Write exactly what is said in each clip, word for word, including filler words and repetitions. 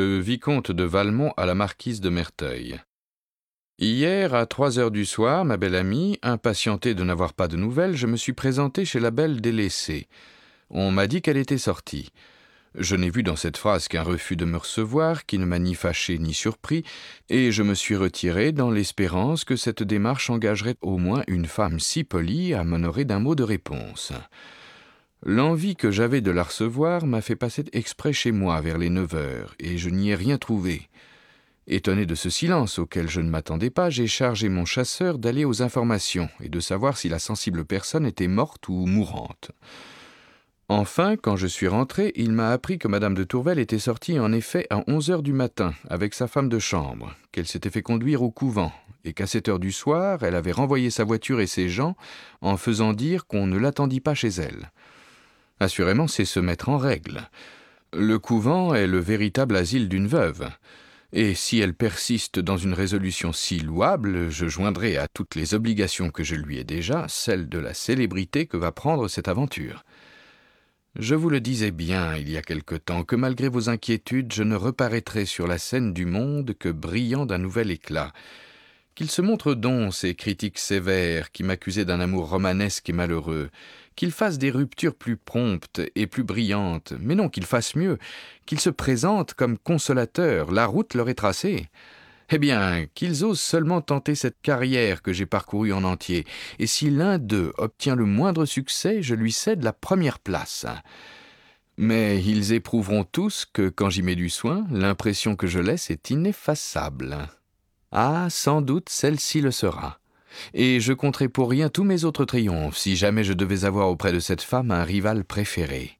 Le vicomte de Valmont à la marquise de Merteuil. Hier, à trois heures du soir, ma belle amie, impatientée de n'avoir pas de nouvelles, je me suis présenté chez la belle délaissée. On m'a dit qu'elle était sortie. Je n'ai vu dans cette phrase qu'un refus de me recevoir, qui ne m'a ni fâché ni surpris, et je me suis retiré dans l'espérance que cette démarche engagerait au moins une femme si polie à m'honorer d'un mot de réponse. L'envie que j'avais de la recevoir m'a fait passer exprès chez moi vers les neuf heures, et je n'y ai rien trouvé. Étonné de ce silence auquel je ne m'attendais pas, j'ai chargé mon chasseur d'aller aux informations et de savoir si la sensible personne était morte ou mourante. Enfin, quand je suis rentré, il m'a appris que madame de Tourvel était sortie en effet à onze heures du matin avec sa femme de chambre, qu'elle s'était fait conduire au couvent, et qu'à sept heures du soir, elle avait renvoyé sa voiture et ses gens en faisant dire qu'on ne l'attendit pas chez elle. Assurément, c'est se mettre en règle. Le couvent est le véritable asile d'une veuve, et si elle persiste dans une résolution si louable, je joindrai à toutes les obligations que je lui ai déjà celle de la célébrité que va prendre cette aventure. Je vous le disais bien il y a quelque temps que malgré vos inquiétudes, je ne reparaîtrai sur la scène du monde que brillant d'un nouvel éclat. Qu'il se montre donc ces critiques sévères qui m'accusaient d'un amour romanesque et malheureux, qu'il fasse des ruptures plus promptes et plus brillantes, mais non, qu'il fasse mieux, qu'il se présente comme consolateur, la route leur est tracée. Eh bien, qu'ils osent seulement tenter cette carrière que j'ai parcourue en entier, et si l'un d'eux obtient le moindre succès, je lui cède la première place. Mais ils éprouveront tous que, quand j'y mets du soin, l'impression que je laisse est ineffaçable. Ah, sans doute celle-ci le sera. Et je compterai pour rien tous mes autres triomphes, si jamais je devais avoir auprès de cette femme un rival préféré.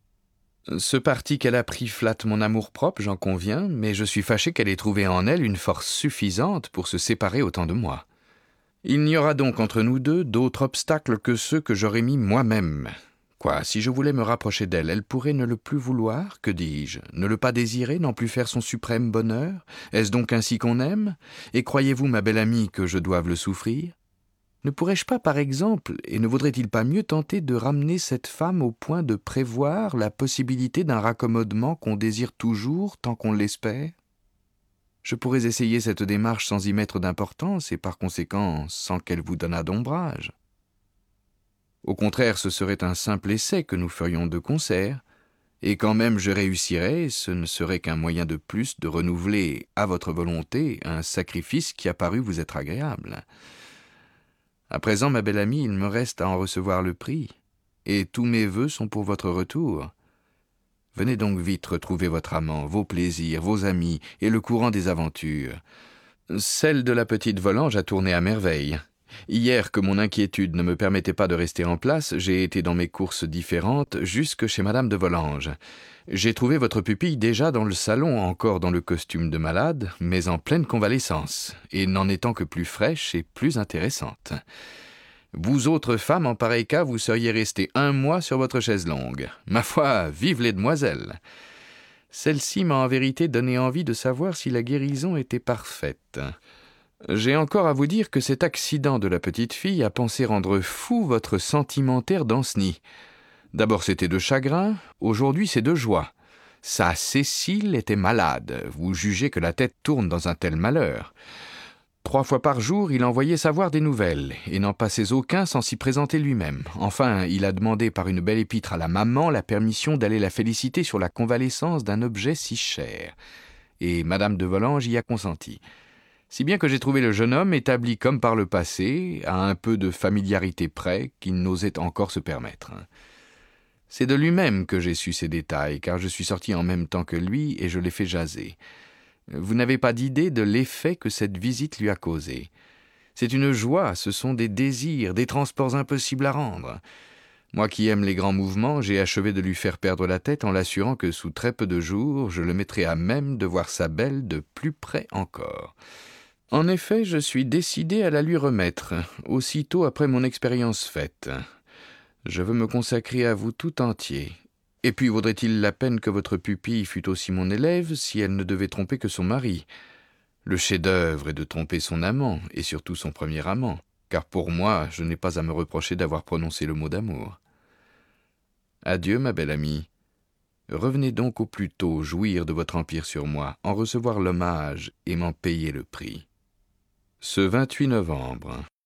Ce parti qu'elle a pris flatte mon amour-propre, j'en conviens, mais je suis fâché qu'elle ait trouvé en elle une force suffisante pour se séparer autant de moi. Il n'y aura donc entre nous deux d'autres obstacles que ceux que j'aurais mis moi-même. Quoi, si je voulais me rapprocher d'elle, elle pourrait ne le plus vouloir, que dis-je, ne le pas désirer, n'en plus faire son suprême bonheur? Est-ce donc ainsi qu'on aime? Et croyez-vous, ma belle amie, que je doive le souffrir? Ne pourrais-je pas, par exemple, et ne vaudrait-il pas mieux tenter de ramener cette femme au point de prévoir la possibilité d'un raccommodement qu'on désire toujours tant qu'on l'espère? Je pourrais essayer cette démarche sans y mettre d'importance et par conséquent sans qu'elle vous donnât d'ombrage. Au contraire, ce serait un simple essai que nous ferions de concert, et quand même je réussirais, ce ne serait qu'un moyen de plus de renouveler, à votre volonté, un sacrifice qui a paru vous être agréable. À présent, ma belle amie, il me reste à en recevoir le prix, et tous mes vœux sont pour votre retour. Venez donc vite retrouver votre amant, vos plaisirs, vos amis, et le courant des aventures. Celle de la petite Volanges a tourné à merveille. Hier, que mon inquiétude ne me permettait pas de rester en place, j'ai été dans mes courses différentes jusque chez madame de Volanges. J'ai trouvé votre pupille déjà dans le salon, encore dans le costume de malade, mais en pleine convalescence, et n'en étant que plus fraîche et plus intéressante. Vous autres femmes, en pareil cas, vous seriez restées un mois sur votre chaise longue. Ma foi, vive les demoiselles! Celle-ci m'a en vérité donné envie de savoir si la guérison était parfaite. J'ai encore à vous dire que cet accident de la petite fille a pensé rendre fou votre sentimentaire Danceny. D'abord c'était de chagrin, aujourd'hui c'est de joie. Sa Cécile était malade, vous jugez que la tête tourne dans un tel malheur. Trois fois par jour, il envoyait savoir des nouvelles, et n'en passait aucun sans s'y présenter lui-même. Enfin, il a demandé par une belle épître à la maman la permission d'aller la féliciter sur la convalescence d'un objet si cher. Et madame de Volanges y a consenti. Si bien que j'ai trouvé le jeune homme établi comme par le passé, à un peu de familiarité près qu'il n'osait encore se permettre. C'est de lui-même que j'ai su ces détails, car je suis sorti en même temps que lui et je l'ai fait jaser. Vous n'avez pas d'idée de l'effet que cette visite lui a causé. C'est une joie, ce sont des désirs, des transports impossibles à rendre. Moi qui aime les grands mouvements, j'ai achevé de lui faire perdre la tête en l'assurant que sous très peu de jours, je le mettrai à même de voir sa belle de plus près encore. En effet, je suis décidé à la lui remettre, aussitôt après mon expérience faite. Je veux me consacrer à vous tout entier. Et puis vaudrait-il la peine que votre pupille fût aussi mon élève si elle ne devait tromper que son mari? Le chef-d'œuvre est de tromper son amant, et surtout son premier amant, car pour moi, je n'ai pas à me reprocher d'avoir prononcé le mot d'amour. Adieu, ma belle amie. Revenez donc au plus tôt jouir de votre empire sur moi, en recevoir l'hommage et m'en payer le prix. Ce vingt-huit novembre.